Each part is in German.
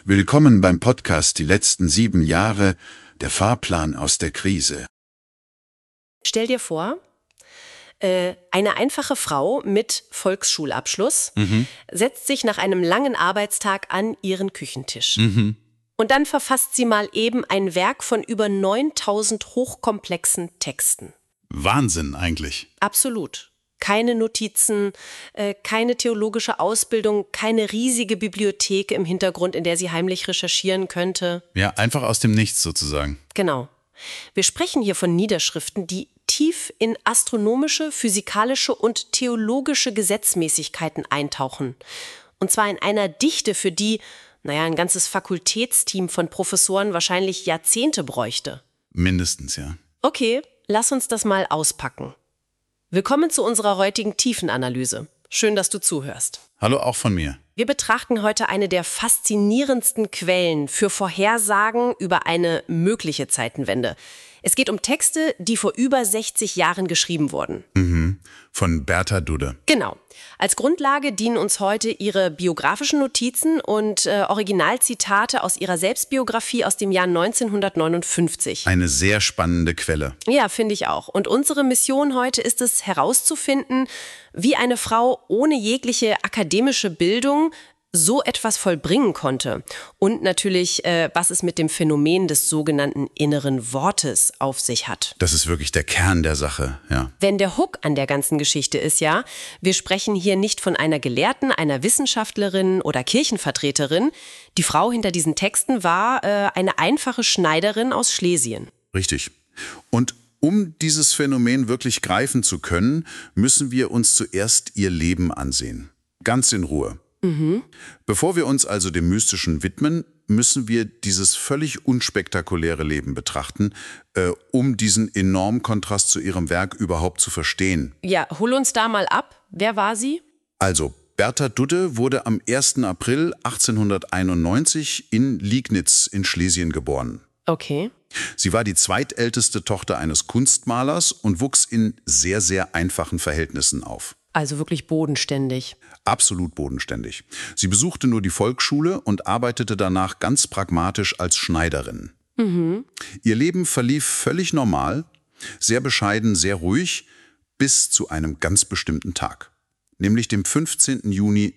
Willkommen beim Podcast Die letzten 7 Jahre, der Fahrplan aus der Krise. Stell dir vor, eine einfache Frau mit Volksschulabschluss setzt sich nach einem langen Arbeitstag an ihren Küchentisch. Und dann verfasst sie mal eben ein Werk von über 9000 hochkomplexen Texten. Wahnsinn eigentlich. Absolut. Keine Notizen, keine theologische Ausbildung, keine riesige Bibliothek im Hintergrund, in der sie heimlich recherchieren könnte. Ja, einfach aus dem Nichts sozusagen. Genau. Wir sprechen hier von Niederschriften, die tief in astronomische, physikalische und theologische Gesetzmäßigkeiten eintauchen. Und zwar in einer Dichte, für die, ein ganzes Fakultätsteam von Professoren wahrscheinlich Jahrzehnte bräuchte. Mindestens, ja. Okay, lass uns das mal auspacken. Willkommen zu unserer heutigen Tiefenanalyse. Schön, dass du zuhörst. Hallo auch von mir. Wir betrachten heute eine der faszinierendsten Quellen für Vorhersagen über eine mögliche Zeitenwende. Es geht um Texte, die vor über 60 Jahren geschrieben wurden. Von Berta Dudde. Genau. Als Grundlage dienen uns heute ihre biografischen Notizen und Originalzitate aus ihrer Selbstbiografie aus dem Jahr 1959. Eine sehr spannende Quelle. Ja, finde ich auch. Und unsere Mission heute ist es, herauszufinden, wie eine Frau ohne jegliche akademische Bildung so etwas vollbringen konnte. Und natürlich, was es mit dem Phänomen des sogenannten inneren Wortes auf sich hat. Das ist wirklich der Kern der Sache, ja. Denn der Hook an der ganzen Geschichte ist ja, wir sprechen hier nicht von einer Gelehrten, einer Wissenschaftlerin oder Kirchenvertreterin. Die Frau hinter diesen Texten war eine einfache Schneiderin aus Schlesien. Richtig. Und um dieses Phänomen wirklich greifen zu können, müssen wir uns zuerst ihr Leben ansehen. Ganz in Ruhe. Bevor wir uns also dem Mystischen widmen, müssen wir dieses völlig unspektakuläre Leben betrachten, um diesen enormen Kontrast zu ihrem Werk überhaupt zu verstehen. Ja, hol uns da mal ab. Wer war sie? Also, Berta Dudde wurde am 1. April 1891 in Liegnitz in Schlesien geboren. Okay. Sie war die zweitälteste Tochter eines Kunstmalers und wuchs in sehr, sehr einfachen Verhältnissen auf. Also wirklich bodenständig. Absolut bodenständig. Sie besuchte nur die Volksschule und arbeitete danach ganz pragmatisch als Schneiderin. Ihr Leben verlief völlig normal, sehr bescheiden, sehr ruhig, bis zu einem ganz bestimmten Tag. Nämlich dem 15. Juni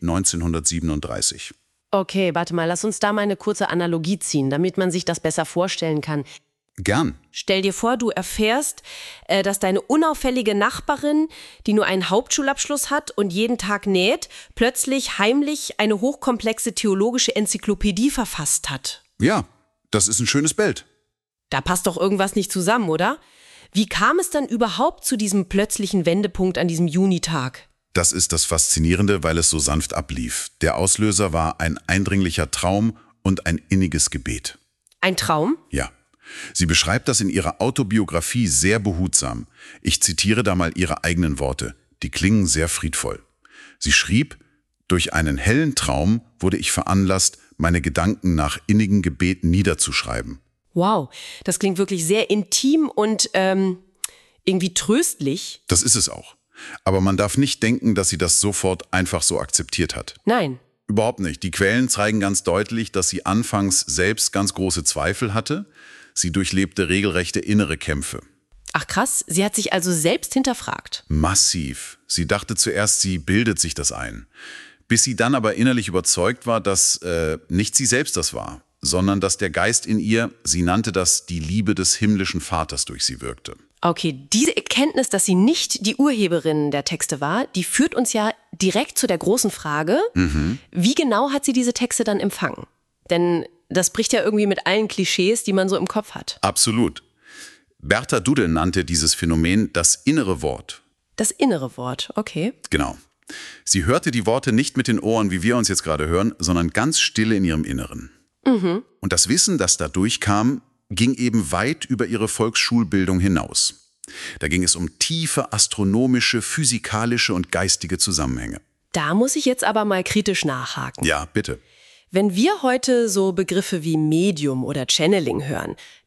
1937. Okay, warte mal, lass uns da mal eine kurze Analogie ziehen, damit man sich das besser vorstellen kann. Gern. Stell dir vor, du erfährst, dass deine unauffällige Nachbarin, die nur einen Hauptschulabschluss hat und jeden Tag näht, plötzlich heimlich eine hochkomplexe theologische Enzyklopädie verfasst hat. Ja, das ist ein schönes Bild. Da passt doch irgendwas nicht zusammen, oder? Wie kam es dann überhaupt zu diesem plötzlichen Wendepunkt an diesem Junitag? Das ist das Faszinierende, weil es so sanft ablief. Der Auslöser war ein eindringlicher Traum und ein inniges Gebet. Ein Traum? Ja. Sie beschreibt das in ihrer Autobiografie sehr behutsam. Ich zitiere da mal ihre eigenen Worte. Die klingen sehr friedvoll. Sie schrieb: Durch einen hellen Traum wurde ich veranlasst, meine Gedanken nach innigen Gebeten niederzuschreiben. Wow, das klingt wirklich sehr intim und irgendwie tröstlich. Das ist es auch. Aber man darf nicht denken, dass sie das sofort einfach so akzeptiert hat. Nein. Überhaupt nicht. Die Quellen zeigen ganz deutlich, dass sie anfangs selbst ganz große Zweifel hatte. Sie durchlebte regelrechte innere Kämpfe. Ach krass, sie hat sich also selbst hinterfragt. Massiv. Sie dachte zuerst, sie bildet sich das ein. Bis sie dann aber innerlich überzeugt war, dass nicht sie selbst das war, sondern dass der Geist in ihr, sie nannte das die Liebe des himmlischen Vaters, durch sie wirkte. Okay, diese Erkenntnis, dass sie nicht die Urheberin der Texte war, die führt uns ja direkt zu der großen Frage, wie genau hat sie diese Texte dann empfangen? Denn das bricht ja irgendwie mit allen Klischees, die man so im Kopf hat. Absolut. Berta Dudde nannte dieses Phänomen das innere Wort. Das innere Wort, okay. Genau. Sie hörte die Worte nicht mit den Ohren, wie wir uns jetzt gerade hören, sondern ganz stille in ihrem Inneren. Und das Wissen, das da durchkam, ging eben weit über ihre Volksschulbildung hinaus. Da ging es um tiefe astronomische, physikalische und geistige Zusammenhänge. Da muss ich jetzt aber mal kritisch nachhaken. Ja, bitte. Wenn wir heute so Begriffe wie Medium oder Channeling hören,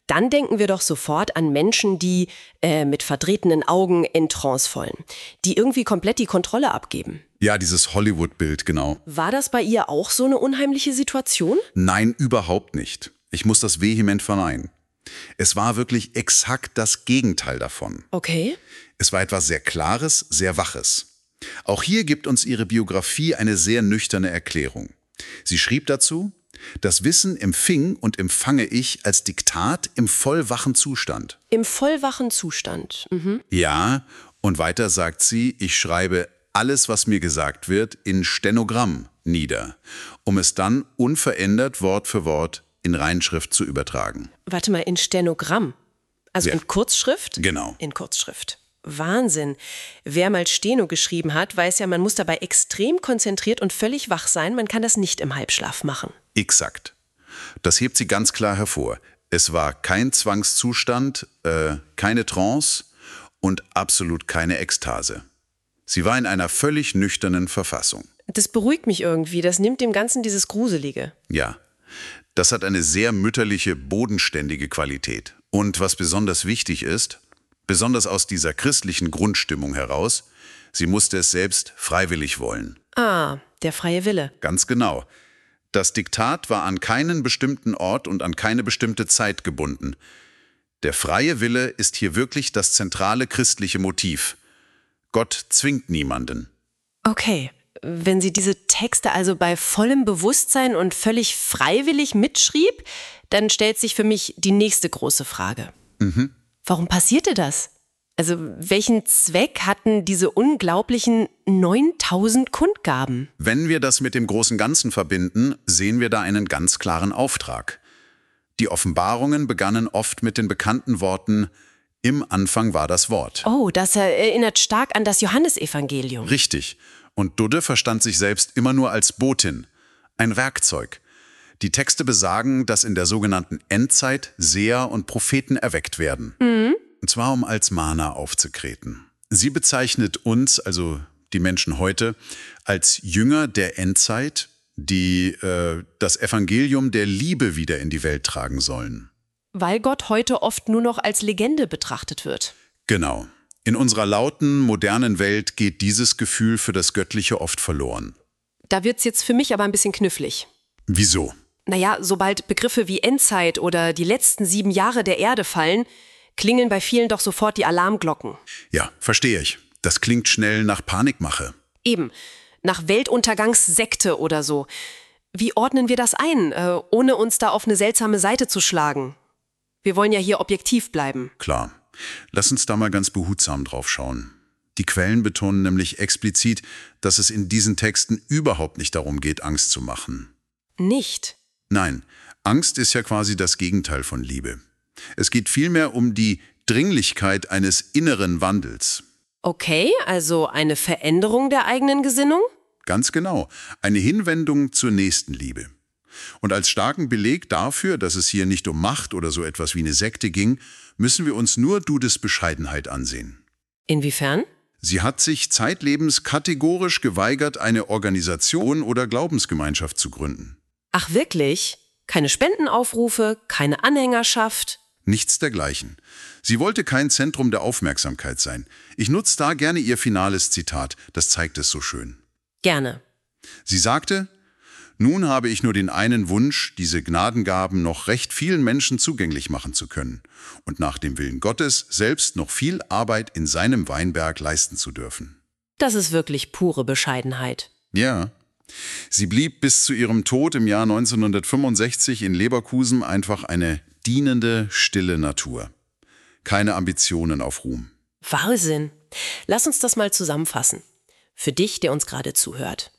Dann denken wir doch sofort an Menschen, die mit verdrehten Augen in Trance fallen, die irgendwie komplett die Kontrolle abgeben. Ja, dieses Hollywood-Bild, genau. War das bei ihr auch so eine unheimliche Situation? Nein, überhaupt nicht. Ich muss das vehement verneinen. Es war wirklich exakt das Gegenteil davon. Okay. Es war etwas sehr Klares, sehr Waches. Auch hier gibt uns ihre Biografie eine sehr nüchterne Erklärung. Sie schrieb dazu: Das Wissen empfing und empfange ich als Diktat im vollwachen Zustand. Im vollwachen Zustand. Mhm. Ja, und weiter sagt sie, ich schreibe alles, was mir gesagt wird, in Stenogramm nieder, um es dann unverändert Wort für Wort in Reinschrift zu übertragen. Warte mal, in Stenogramm? Also Ja. in Kurzschrift? Genau. In Kurzschrift. Wahnsinn. Wer mal Steno geschrieben hat, weiß ja, man muss dabei extrem konzentriert und völlig wach sein. Man kann das nicht im Halbschlaf machen. Exakt. Das hebt sie ganz klar hervor. Es war kein Zwangszustand, keine Trance und absolut keine Ekstase. Sie war in einer völlig nüchternen Verfassung. Das beruhigt mich irgendwie. Das nimmt dem Ganzen dieses Gruselige. Ja, das hat eine sehr mütterliche, bodenständige Qualität. Und was besonders wichtig ist, besonders aus dieser christlichen Grundstimmung heraus, sie musste es selbst freiwillig wollen. Ah, der freie Wille. Ganz genau. Das Diktat war an keinen bestimmten Ort und an keine bestimmte Zeit gebunden. Der freie Wille ist hier wirklich das zentrale christliche Motiv. Gott zwingt niemanden. Okay. Wenn sie diese Texte also bei vollem Bewusstsein und völlig freiwillig mitschrieb, dann stellt sich für mich die nächste große Frage. Warum passierte das? Also welchen Zweck hatten diese unglaublichen 9000 Kundgaben? Wenn wir das mit dem großen Ganzen verbinden, sehen wir da einen ganz klaren Auftrag. Die Offenbarungen begannen oft mit den bekannten Worten: Im Anfang war das Wort. Oh, das erinnert stark an das Johannesevangelium. Richtig. Und Dudde verstand sich selbst immer nur als Botin, ein Werkzeug. Die Texte besagen, dass in der sogenannten Endzeit Seher und Propheten erweckt werden. Und zwar, um als Mahner aufzutreten. Sie bezeichnet uns, also die Menschen heute, als Jünger der Endzeit, die das Evangelium der Liebe wieder in die Welt tragen sollen. Weil Gott heute oft nur noch als Legende betrachtet wird. Genau. In unserer lauten, modernen Welt geht dieses Gefühl für das Göttliche oft verloren. Da wird's jetzt für mich aber ein bisschen knifflig. Wieso? Naja, sobald Begriffe wie Endzeit oder die letzten 7 Jahre der Erde fallen, klingeln bei vielen doch sofort die Alarmglocken. Ja, verstehe ich. Das klingt schnell nach Panikmache. Eben, nach Weltuntergangssekte oder so. Wie ordnen wir das ein, ohne uns da auf eine seltsame Seite zu schlagen? Wir wollen ja hier objektiv bleiben. Klar. Lass uns da mal ganz behutsam drauf schauen. Die Quellen betonen nämlich explizit, dass es in diesen Texten überhaupt nicht darum geht, Angst zu machen. Nicht. Nein, Angst ist ja quasi das Gegenteil von Liebe. Es geht vielmehr um die Dringlichkeit eines inneren Wandels. Okay, also eine Veränderung der eigenen Gesinnung? Ganz genau, eine Hinwendung zur Nächstenliebe. Und als starken Beleg dafür, dass es hier nicht um Macht oder so etwas wie eine Sekte ging, müssen wir uns nur Dudes Bescheidenheit ansehen. Inwiefern? Sie hat sich zeitlebens kategorisch geweigert, eine Organisation oder Glaubensgemeinschaft zu gründen. Ach wirklich? Keine Spendenaufrufe, keine Anhängerschaft? Nichts dergleichen. Sie wollte kein Zentrum der Aufmerksamkeit sein. Ich nutze da gerne ihr finales Zitat, das zeigt es so schön. Gerne. Sie sagte: Nun habe ich nur den einen Wunsch, diese Gnadengaben noch recht vielen Menschen zugänglich machen zu können und nach dem Willen Gottes selbst noch viel Arbeit in seinem Weinberg leisten zu dürfen. Das ist wirklich pure Bescheidenheit. Ja. Sie blieb bis zu ihrem Tod im Jahr 1965 in Leverkusen einfach eine dienende, stille Natur. Keine Ambitionen auf Ruhm. Wahnsinn. Lass uns das mal zusammenfassen. Für dich, der uns gerade zuhört.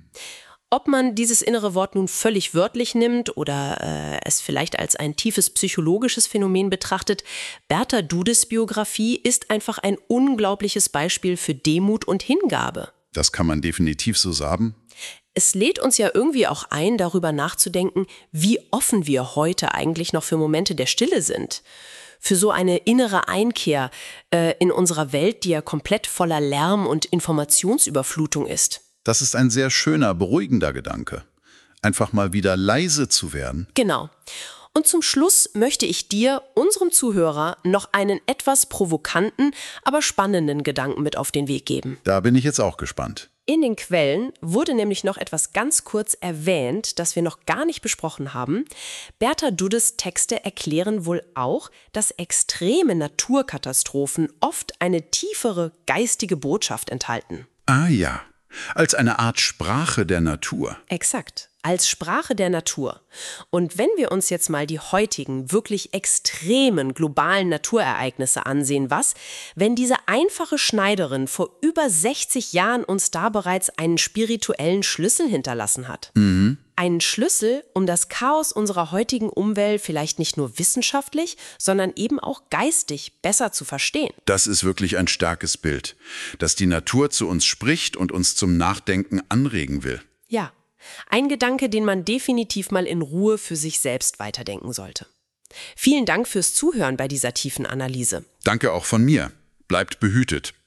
Ob man dieses innere Wort nun völlig wörtlich nimmt oder es vielleicht als ein tiefes psychologisches Phänomen betrachtet, Berta Dudes Biografie ist einfach ein unglaubliches Beispiel für Demut und Hingabe. Das kann man definitiv so sagen. Es lädt uns ja irgendwie auch ein, darüber nachzudenken, wie offen wir heute eigentlich noch für Momente der Stille sind. Für so eine innere Einkehr in unserer Welt, die ja komplett voller Lärm und Informationsüberflutung ist. Das ist ein sehr schöner, beruhigender Gedanke. Einfach mal wieder leise zu werden. Genau. Und zum Schluss möchte ich dir, unserem Zuhörer, noch einen etwas provokanten, aber spannenden Gedanken mit auf den Weg geben. Da bin ich jetzt auch gespannt. In den Quellen wurde nämlich noch etwas ganz kurz erwähnt, das wir noch gar nicht besprochen haben. Berta Duddes Texte erklären wohl auch, dass extreme Naturkatastrophen oft eine tiefere geistige Botschaft enthalten. Ah ja, als eine Art Sprache der Natur. Exakt, als Sprache der Natur. Und wenn wir uns jetzt mal die heutigen, wirklich extremen globalen Naturereignisse ansehen, wenn diese einfache Schneiderin vor über 60 Jahren uns da bereits einen spirituellen Schlüssel hinterlassen hat? Einen Schlüssel, um das Chaos unserer heutigen Umwelt vielleicht nicht nur wissenschaftlich, sondern eben auch geistig besser zu verstehen. Das ist wirklich ein starkes Bild, dass die Natur zu uns spricht und uns zum Nachdenken anregen will. Ja, ein Gedanke, den man definitiv mal in Ruhe für sich selbst weiterdenken sollte. Vielen Dank fürs Zuhören bei dieser tiefen Analyse. Danke auch von mir. Bleibt behütet.